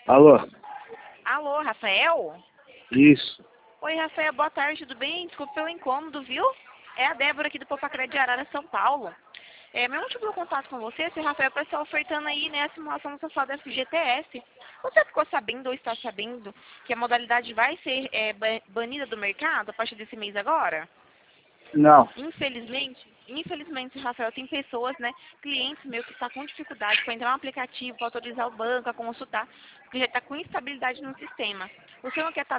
Alô? Alô, Rafael? Isso. Oi, Rafael, boa tarde, tudo bem? Desculpa pelo incômodo, viu? É a Débora aqui do Popacré de Arara, São Paulo. Meu motivo de contato com você, se o Rafael está ofertando aí, né, a simulação do social da FGTS. Você ficou sabendo ou está sabendo que a modalidade vai ser banida do mercado a partir desse mês agora? Não. Infelizmente, Rafael, tem pessoas, né, clientes meus que estão com dificuldade para entrar no aplicativo, para autorizar o banco, a consultar, porque já está com instabilidade no sistema. Você não quer estar